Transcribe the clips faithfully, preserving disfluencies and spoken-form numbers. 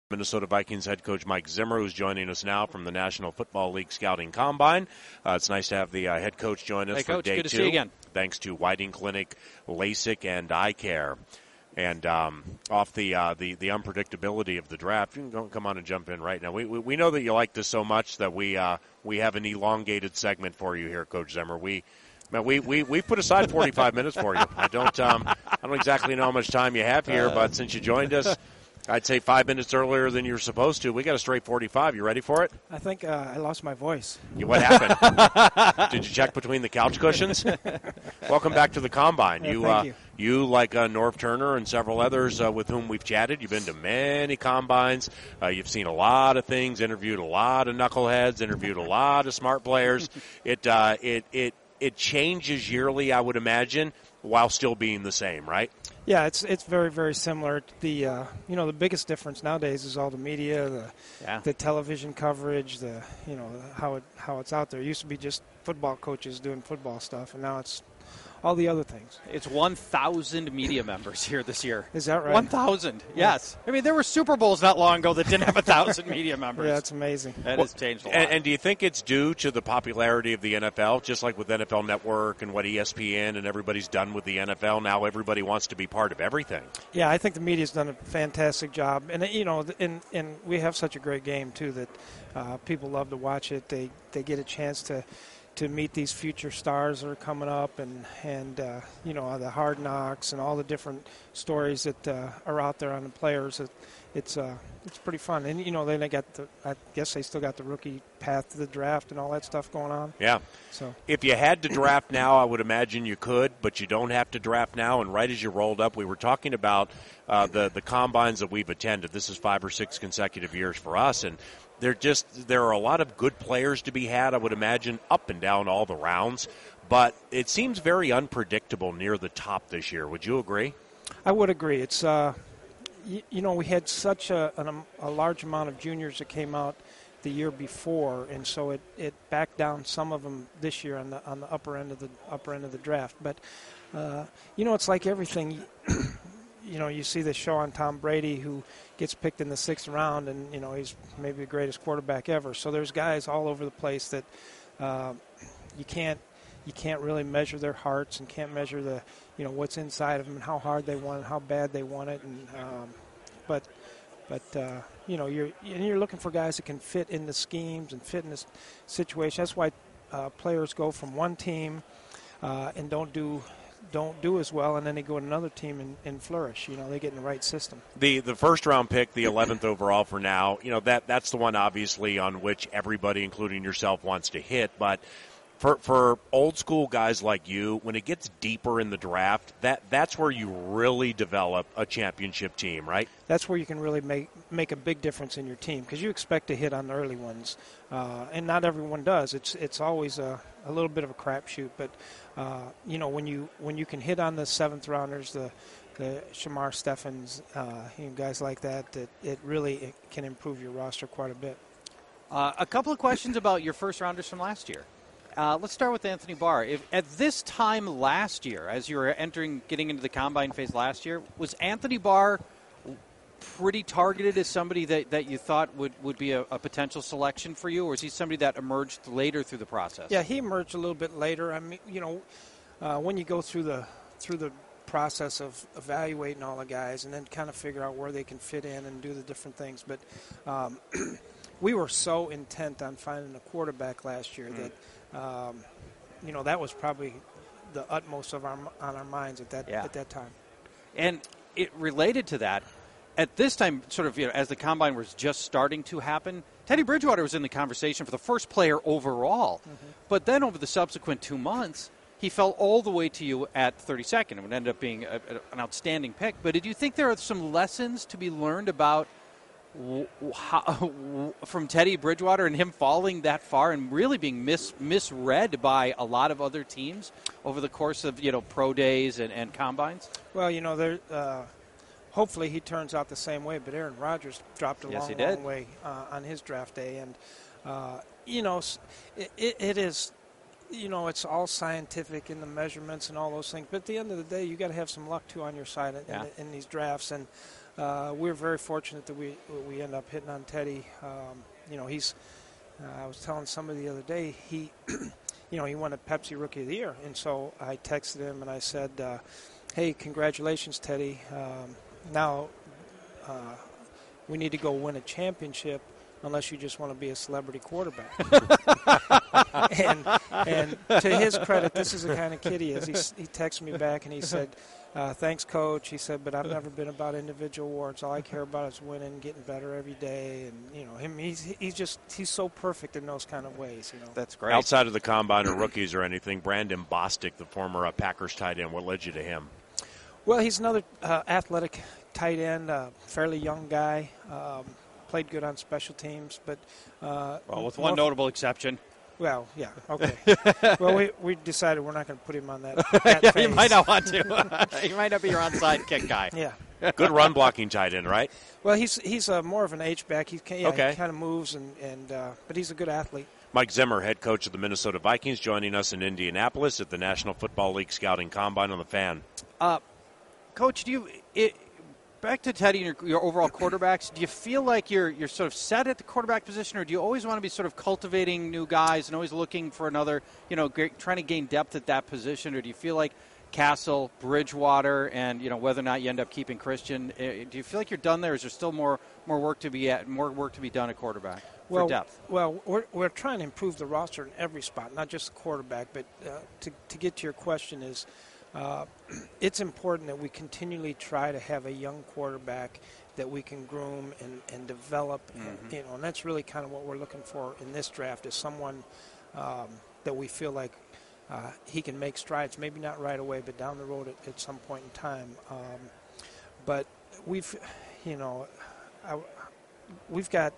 Minnesota Vikings head coach Mike Zimmer, who's joining us now from the National Football League Scouting Combine. Uh, it's nice to have the uh, head coach join us hey, for Coach, day good to two. see you again. Thanks to Whiting Clinic, LASIK, and Eye Care. And um, off the, uh, the the unpredictability of the draft, you can go, come on and jump in right now. We, we we know that you like this so much that we uh, we have an elongated segment for you here, Coach Zimmer. We man, we we we put aside forty-five minutes for you. I don't um, I don't exactly know how much time you have here, but since you joined us, I'd say five minutes earlier than you're supposed to. We got a straight forty-five. You ready for it? I think uh, I lost my voice. You, what happened? Did you check between the couch cushions? Welcome back to the Combine. Yeah, you, thank uh, you, you, like uh, Norv Turner and several others uh, with whom we've chatted, you've been to many Combines. Uh, you've seen a lot of things, interviewed a lot of knuckleheads, interviewed a lot of smart players. It, uh, it, it, it changes yearly, I would imagine, while still being the same, right? Yeah, it's it's very very similar. The uh, you know the biggest difference nowadays is all the media, the yeah. the television coverage, the you know how it how it's out there. It used to be just football coaches doing football stuff, and now it's all the other things. It's one thousand media members here this year. Is that right? one thousand, yes. I mean, there were Super Bowls not long ago that didn't have one thousand media members. Yeah, it's amazing. That well, has changed a lot. And, and do you think it's due to the popularity of the N F L, just like with N F L Network and what E S P N and everybody's done with the N F L? Now everybody wants to be part of everything. Yeah, I think the media's done a fantastic job. And, you know, and, and we have such a great game, too, that uh, people love to watch it. They, they get a chance to – to meet these future stars that are coming up, and and uh, you know the hard knocks and all the different stories that uh, are out there on the players. It, it's uh, it's pretty fun, and you know then they got the I guess they still got the rookie path to the draft and all that stuff going on. Yeah. So if you had to draft now, I would imagine you could, but you don't have to draft now. And right as you rolled up, we were talking about uh, the the combines that we've attended. This is five or six consecutive years for us, and There just there are a lot of good players to be had, I would imagine, up and down all the rounds. But it seems very unpredictable near the top this year. Would you agree? I would agree. It's uh, you, you know we had such a, an, a large amount of juniors that came out the year before, and so it, it backed down some of them this year on the on the upper end of the upper end of the draft. But uh, you know it's like everything. You know, you see the show on Tom Brady, who gets picked in the sixth round, and, you know, he's maybe the greatest quarterback ever. So there's guys all over the place that uh, you can't you can't really measure their hearts and can't measure the, you know, what's inside of them and how hard they want it, how bad they want it. And um, but but uh, you know, you're and you're looking for guys that can fit in the schemes and fit in this situation. That's why uh, players go from one team uh, and don't do. don't do as well, and then they go to another team and, and flourish. You know, they get in the right system. The the first round pick, the eleventh overall for now, you know, that that's the one obviously on which everybody, including yourself, wants to hit. But for for old school guys like you, when it gets deeper in the draft, that that's where you really develop a championship team, right? That's where you can really make make a big difference in your team, because you expect to hit on the early ones, uh, and not everyone does. It's it's always a, a little bit of a crapshoot, but uh, you know when you when you can hit on the seventh rounders, the the Shamar Steffens, uh, you know, guys like that, that it really it can improve your roster quite a bit. Uh, a couple of questions about your first rounders from last year. Uh, let's start with Anthony Barr. If, at this time last year, as you were entering, getting into the combine phase last year, was Anthony Barr pretty targeted as somebody that, that you thought would, would be a, a potential selection for you, or is he somebody that emerged later through the process? Yeah, he emerged a little bit later. I mean, you know, uh, when you go through the through the process of evaluating all the guys and then kind of figure out where they can fit in and do the different things, but um, we were so intent on finding a quarterback last year mm. that. Um, you know, that was probably the utmost of our on our minds at that yeah. at that time. And it related to that, at this time, sort of, you know, as the combine was just starting to happen, Teddy Bridgewater was in the conversation for the first player overall. Mm-hmm. But then over the subsequent two months, he fell all the way to you at thirty-second and would end up being a, a, an outstanding pick. But did you think there are some lessons to be learned about How, from Teddy Bridgewater and him falling that far and really being mis, misread by a lot of other teams over the course of, you know, pro days and, and combines? Well, you know, there. Uh, hopefully he turns out the same way, but Aaron Rodgers dropped a yes, long, he did. long way uh, on his draft day. And, uh, you know, it, it, it is, you know, it's all scientific in the measurements and all those things. But at the end of the day, you got to have some luck, too, on your side in, yeah. in, in these drafts. And, uh, we're very fortunate that we we end up hitting on Teddy. Um, you know, he's. Uh, I was telling somebody the other day he, you know, he won a Pepsi Rookie of the Year, and so I texted him and I said, uh, "Hey, congratulations, Teddy. Um, now uh, we need to go win a championship." Unless you just want to be a celebrity quarterback. and, and to his credit, this is the kind of kid he is. He, he texted me back and he said, uh, thanks, Coach. He said, but I've never been about individual awards. All I care about is winning, getting better every day. And, you know, him, he's, he's just he's so perfect in those kind of ways. You know, That's great. Outside of the combine or rookies or anything, Brandon Bostic, the former uh, Packers tight end, what led you to him? Well, he's another uh, athletic tight end, uh, fairly young guy. Um, Played good on special teams, but uh, well, with one notable exception. Well, yeah, okay. well, we we decided we're not going to put him on that. that yeah, phase. you might not want to. He might not be your onside kick guy. Yeah. Good run blocking tight end, right? Well, he's he's uh, more of an H back. He can, yeah, okay. he kind of moves and and uh, but he's a good athlete. Mike Zimmer, head coach of the Minnesota Vikings, joining us in Indianapolis at the National Football League Scouting Combine on the Fan. Uh, Coach, do you? It, Back to Teddy and your, your overall quarterbacks, do you feel like you're you're sort of set at the quarterback position, or do you always want to be sort of cultivating new guys and always looking for another, you know, g- trying to gain depth at that position, or do you feel like Castle, Bridgewater, and, you know, whether or not you end up keeping Christian, uh, do you feel like you're done there, or is there still more more work to be at, more work to be done at quarterback well, for depth? Well, we're we're trying to improve the roster in every spot, not just the quarterback, but uh, to to get to your question is. Uh, it's important that we continually try to have a young quarterback that we can groom and, and develop, mm-hmm. and, you know, and that's really kind of what we're looking for in this draft is someone um, that we feel like uh, he can make strides, maybe not right away, but down the road at, at some point in time. Um, but we've, you know, I, we've got,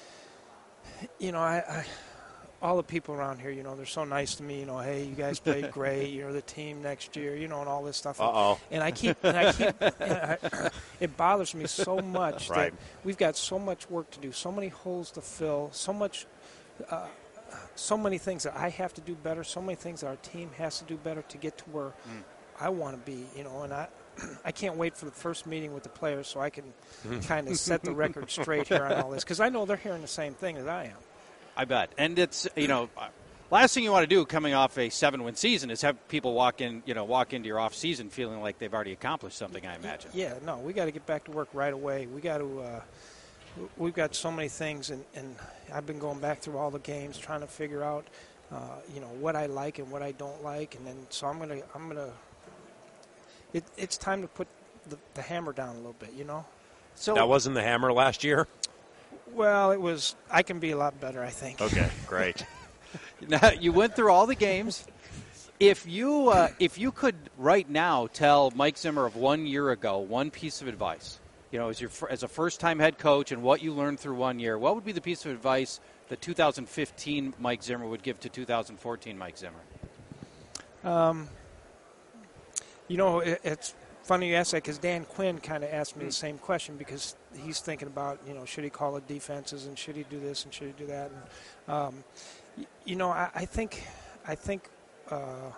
you know, I, I all the people around here, you know, they're so nice to me. You know, hey, you guys played great. You're the team next year. You know, and all this stuff. Uh-oh. And I keep, and I keep. And I, it bothers me so much right. that we've got so much work to do, so many holes to fill, so much, uh, so many things that I have to do better, so many things that our team has to do better to get to where mm. I want to be. You know, and I. I can't wait for the first meeting with the players so I can kind of set the record straight here on all this because I know they're hearing the same thing as I am. I bet. And it's, you know, last thing you want to do coming off a seven-win season is have people walk in, you know, walk into your off-season feeling like they've already accomplished something, I imagine. Yeah, no, we got to get back to work right away. We got to, uh, we've got so many things, and, and I've been going back through all the games trying to figure out, uh, you know, what I like and what I don't like, and then so I'm gonna, I'm gonna. It, it's time to put the, the hammer down a little bit, you know. So that wasn't the hammer last year. Well, it was. I can be a lot better, I think. Okay, great. Now, you went through all the games. If you uh, if you could right now tell Mike Zimmer of one year ago one piece of advice, you know, as your as a first-time head coach and what you learned through one year, what would be the piece of advice that two thousand fifteen Mike Zimmer would give to two thousand fourteen Mike Zimmer? Um, you know, it, it's. Funny you ask that because Dan Quinn kind of asked me the same question because he's thinking about, you know, should he call it defenses and should he do this and should he do that? And, um, y- you know, I, I think I think uh,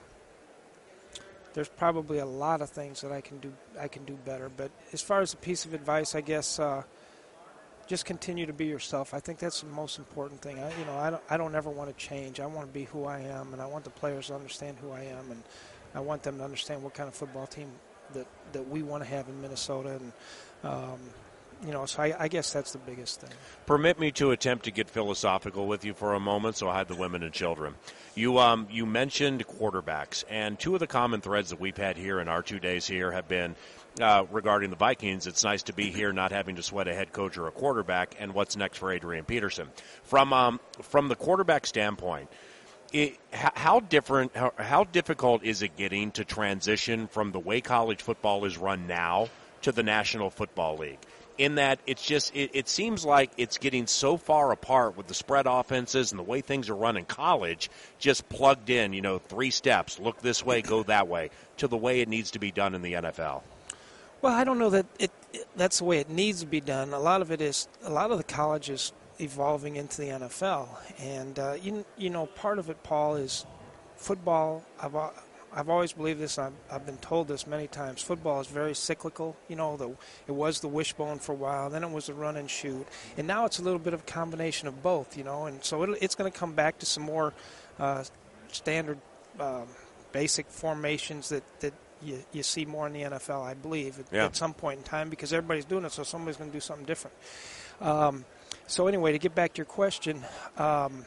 there's probably a lot of things that I can do I can do better. But as far as a piece of advice, I guess uh, just continue to be yourself. I think that's the most important thing. I, you know, I don't I don't ever want to change. I want to be who I am, and I want the players to understand who I am, and I want them to understand what kind of football team that that we want to have in Minnesota, and um, you know, so I, I guess that's the biggest thing. Permit me to attempt to get philosophical with you for a moment, so I had the women and children. You um you mentioned quarterbacks, and two of the common threads that we've had here in our two days here have been uh, regarding the Vikings. It's nice to be here, not having to sweat a head coach or a quarterback, and what's next for Adrian Peterson. From um from the quarterback standpoint, It, how different, how, how difficult is it getting to transition from the way college football is run now to the National Football League? In that it's just, it, it seems like it's getting so far apart with the spread offenses and the way things are run in college, just plugged in, you know, three steps, look this way, go that way, to the way it needs to be done in the N F L. Well, I don't know that it, it that's the way it needs to be done. A lot of it is, a lot of the colleges evolving into the N F L, and uh, you you know part of it, Paul, is football. I've I've always believed this. I've, I've been told this many times. Football is very cyclical. You know, the, it was the wishbone for a while, then it was the run and shoot, and now it's a little bit of a combination of both. You know, and so it, it's going to come back to some more uh, standard, um, basic formations that that you, you see more in the N F L, I believe, at, yeah. at some point in time, because everybody's doing it, so somebody's going to do something different. Um, so anyway, to get back to your question. Um,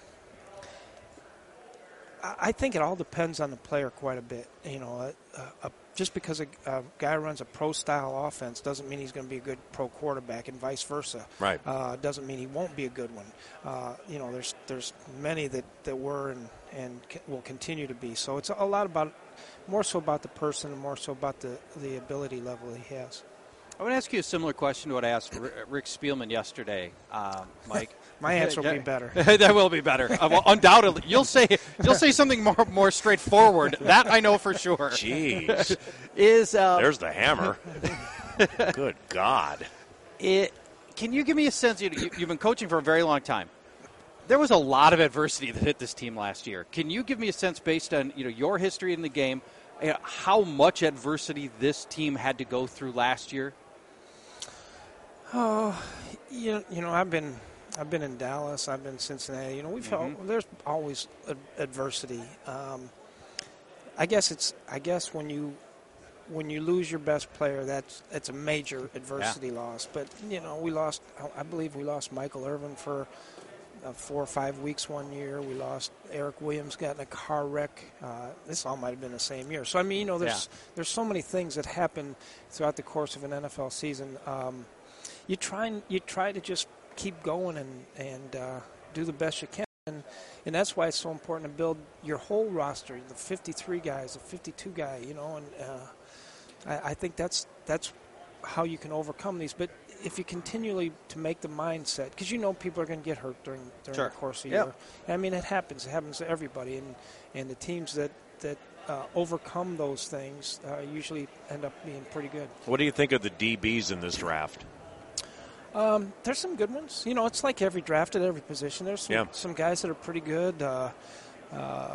I think it all depends on the player quite a bit. You know, uh, uh, just because a, a guy runs a pro-style offense doesn't mean he's going to be a good pro quarterback, and vice versa. Right. Uh, doesn't mean he won't be a good one. Uh, you know, there's there's many that, that were and and will continue to be. So it's a lot about, more so about the person and more so about the, the ability level he has. I want to ask you a similar question to what I asked Rick Spielman yesterday, uh, Mike. My answer will be better. That will be better. Uh, well, undoubtedly, you'll say you'll say something more more straightforward. That I know for sure. Jeez, is uh, there's the hammer. Good God! It. Can you give me a sense? You, you, you've been coaching for a very long time. There was a lot of adversity that hit this team last year. Can you give me a sense, based on you know your history in the game, you know, how much adversity this team had to go through last year? Oh, you know, you know, I've been. I've been in Dallas. I've been in Cincinnati. You know, we've mm-hmm. had, there's always ad- adversity. Um, I guess it's. I guess when you when you lose your best player, that's it's a major adversity yeah. loss. But you know, we lost. I believe we lost Michael Irvin for uh, four or five weeks one year. We lost Eric Williams, got in a car wreck. Uh, this all might have been the same year. So I mean, you know, there's yeah. there's so many things that happen throughout the course of an N F L season. Um, you try and you try to just keep going and, and uh, do the best you can. And, and that's why it's so important to build your whole roster, the fifty-three guys, the fifty-two guy, you know, and uh, I, I think that's that's how you can overcome these. But if you continually to make the mindset, because you know people are going to get hurt during, during sure. the course of the yeah. year. I mean, it happens. It happens to everybody. And, and the teams that, that uh, overcome those things uh, usually end up being pretty good. What do you think of the D Bs in this draft? Um, there's some good ones. You know, it's like every draft at every position. There's some, yeah. some guys that are pretty good. Uh, uh,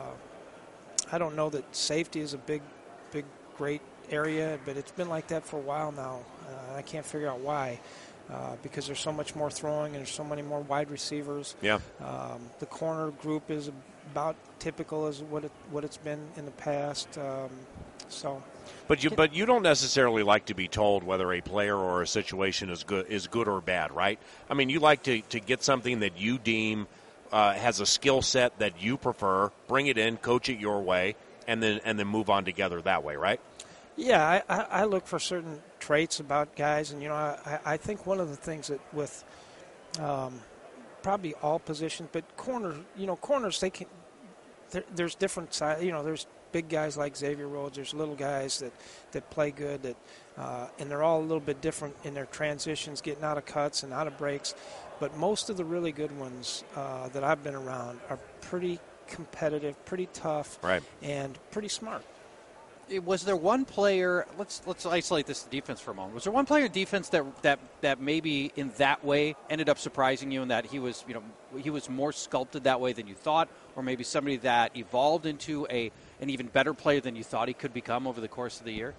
I don't know that safety is a big, big, great area, but it's been like that for a while now. Uh, I can't figure out why, uh, because there's so much more throwing and there's so many more wide receivers. Yeah. Um, the corner group is about typical as what it what it's been in the past. Um, so. But you, but you don't necessarily like to be told whether a player or a situation is good, is good or bad, right? I mean, you like to, to get something that you deem uh, has a skill set that you prefer, bring it in, coach it your way, and then and then move on together that way, right? Yeah, I, I, I look for certain traits about guys, and you know, I, I think one of the things that with um, probably all positions, but corners, you know, corners they can. There, there's different size, you know, there's big guys like Xavier Rhodes. There's little guys that, that play good, that uh, and they're all a little bit different in their transitions, getting out of cuts and out of breaks. But most of the really good ones uh, that I've been around are pretty competitive, pretty tough, right. and pretty smart. Was there one player? Let's let's isolate this defense for a moment. Was there one player in defense that that that maybe in that way ended up surprising you, in that he was you know he was more sculpted that way than you thought, or maybe somebody that evolved into a an even better player than you thought he could become over the course of the year?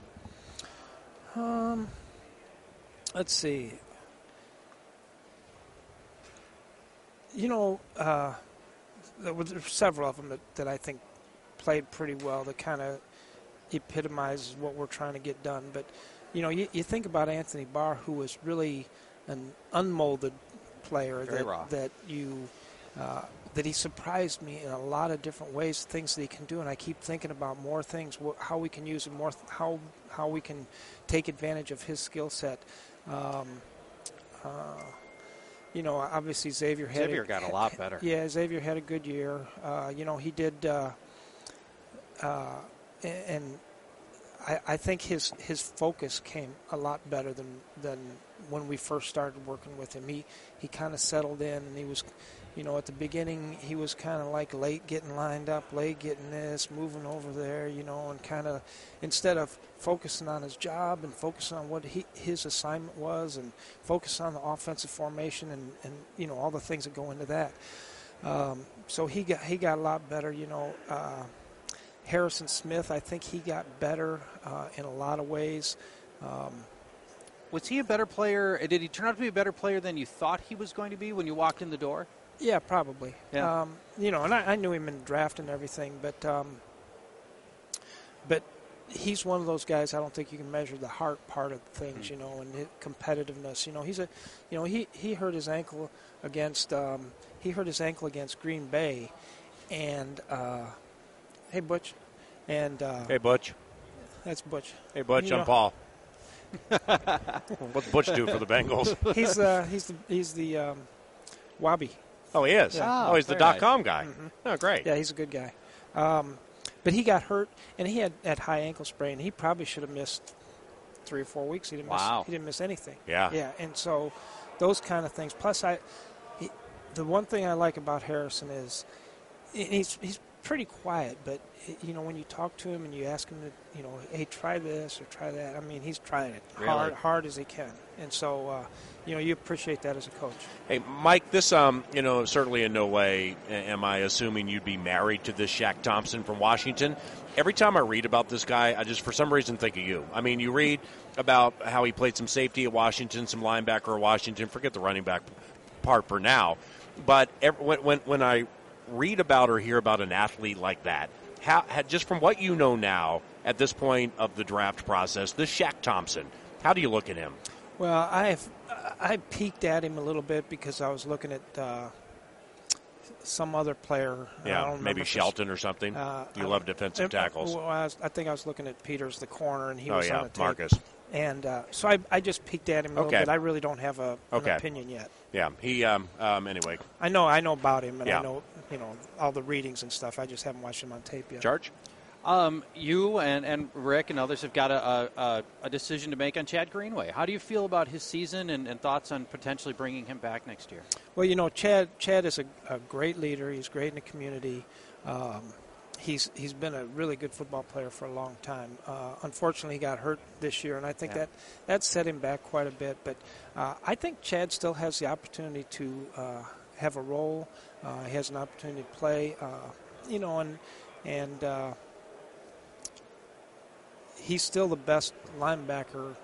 Um, let's see. You know, uh, there were several of them that, that I think played pretty well. That kind of epitomizes what we're trying to get done. But, you know, you, you think about Anthony Barr, who was really an unmolded player Very that, raw. that you uh, that he surprised me in a lot of different ways, things that he can do, and I keep thinking about more things, wh- how we can use it more, how how we can take advantage of his skill set. Um, uh, you know, obviously Xavier had Xavier a, got a lot better. Yeah, Xavier had a good year. Uh, you know, he did. Uh, uh, and I, I think his his focus came a lot better than than when we first started working with him. He he kind of settled in, and he was, you know, at the beginning he was kind of like late getting lined up, late getting this, moving over there, you know, and kind of instead of focusing on his job and focusing on what he, his assignment was, and focus on the offensive formation and, and you know all the things that go into that. Um, so he got he got a lot better, you know. Uh, Harrison Smith, I think he got better uh, in a lot of ways. Um, was he a better player? Did he turn out to be a better player than you thought he was going to be when you walked in the door? Yeah, probably. Yeah. Um, you know, and I, I knew him in the draft and everything, but um, but he's one of those guys. I don't think you can measure the heart part of things, you know, and his competitiveness. You know, he's a, you know, he, he hurt his ankle against um, he hurt his ankle against Green Bay, and uh, hey Butch, and uh, Hey Butch. That's Butch. Hey Butch, You I'm know- Paul. What's Butch do for the Bengals? He's uh, he's the he's the um, Wabi. Oh, he is. Yeah. Oh, he's the Very dot nice. com guy. Oh, great. Yeah, he's a good guy. Um, but he got hurt, and he had that high ankle sprain. He probably should have missed three or four weeks. He didn't Wow. miss. He didn't miss anything. Yeah. Yeah, and so those kind of things. Plus, I he, the one thing I like about Harrison is he's he's pretty quiet, but you know when you talk to him and you ask him to, you know, hey, try this or try that. I mean, he's trying it Really? hard hard as he can, and so uh, you know you appreciate that as a coach. Hey, Mike, this, um, you know, certainly in no way am I assuming you'd be married to this Shaq Thompson from Washington. Every time I read about this guy, I just, for some reason, think of you. I mean, you read about how he played some safety at Washington, some linebacker at Washington. Forget the running back part for now. But every, when, when, when I read about or hear about an athlete like that, how, how, just from what you know now at this point of the draft process, this Shaq Thompson, how do you look at him? Well, I've I peeked at him a little bit because I was looking at uh, some other player. I Yeah, don't remember maybe if it's- Shelton or something. Uh, you I- love defensive uh, tackles. Well, I, was, I think I was looking at Peters, the corner, and he Oh, was yeah, on the tape. Marcus. And uh, so I, I just peeked at him a little Okay. bit. I really don't have a, an Okay. opinion yet. Yeah, he, um, um, anyway. I know I know about him, and Yeah. I know you know all the readings and stuff. I just haven't watched him on tape yet. Charge? Um, you and, and Rick and others have got a, a, a decision to make on Chad Greenway. How do you feel about his season and, and thoughts on potentially bringing him back next year? Well, you know, Chad Chad is a, a great leader. He's great in the community. Um, he's he's been a really good football player for a long time. Uh, unfortunately, he got hurt this year, and I think Yeah. that that set him back quite a bit. But uh, I think Chad still has the opportunity to uh, have a role. Uh, he has an opportunity to play. Uh, you know, and and uh, he's still the best linebacker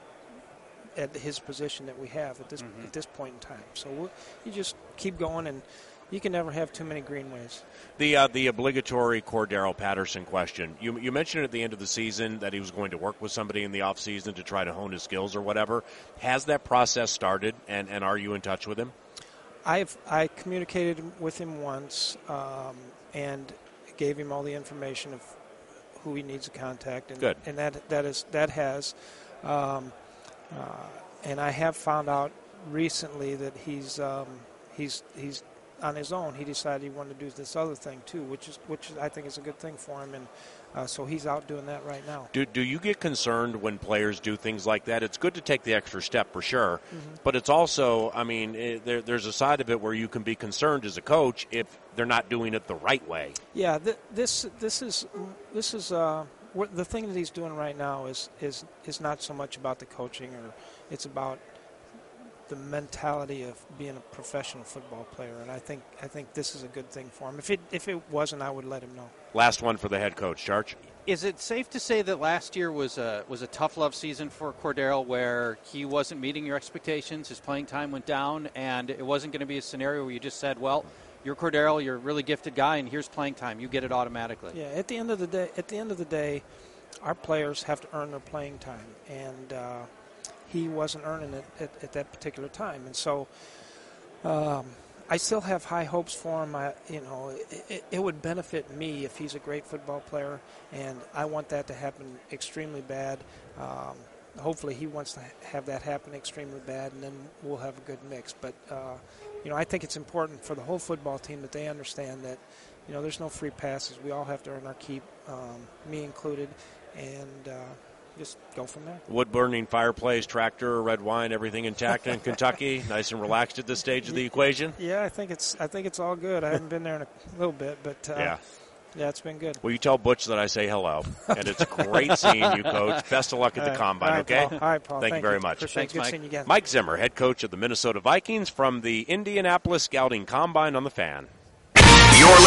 at his position that we have at this Mhm. at this point in time. So we'll, you just keep going, and you can never have too many Greenways. The uh, the obligatory Cordero Patterson question. You you mentioned at the end of the season that he was going to work with somebody in the offseason to try to hone his skills or whatever. Has that process started, and, and are you in touch with him? I've I communicated with him once um, and gave him all the information of who he needs to contact, and Good. and that that is that has, um, uh, and I have found out recently that he's um, he's he's on his own. He decided he wanted to do this other thing too, which is which I think is a good thing for him, and uh, so he's out doing that right now. Do do you get concerned when players do things like that? It's good to take the extra step for sure, Mm-hmm. but it's also, I mean, it, there, there's a side of it where you can be concerned as a coach if they're not doing it the right way. Yeah, th- this this is this is uh, what, the thing that he's doing right now is is is not so much about the coaching, or it's about the mentality of being a professional football player, and I think I think this is a good thing for him. If it if it wasn't, I would let him know. Last one for the head coach, Charge. Is it safe to say that last year was a was a tough love season for Cordero, where he wasn't meeting your expectations, his playing time went down, and it wasn't going to be a scenario where you just said, well, you're Cordero, you're a really gifted guy, and here's playing time. You get it automatically. Yeah, at the end of the day, at the end of the day, our players have to earn their playing time, and uh, he wasn't earning it at, at that particular time, and so um, I still have high hopes for him. I, you know, it, it, it would benefit me if he's a great football player, and I want that to happen extremely bad. Um, hopefully, he wants to have that happen extremely bad, and then we'll have a good mix. But uh, you know, I think it's important for the whole football team that they understand that, you know, there's no free passes. We all have to earn our keep, um, me included, and uh, just go from there. Wood-burning fireplace, tractor, red wine, everything intact in Kentucky. Nice and relaxed at this stage of the equation. Yeah, I think it's I think it's all good. I haven't been there in a little bit, but uh, Yeah. yeah, it's been good. Will you tell Butch that I say hello? And it's great seeing you, Coach. Best of luck at the All right. Combine, All right, okay? Paul. All right, Paul. Thank, Thank you very you. much. Appreciate Thanks, it. Good Mike. seeing you again. Mike Zimmer, head coach of the Minnesota Vikings from the Indianapolis Scouting Combine on the Fan.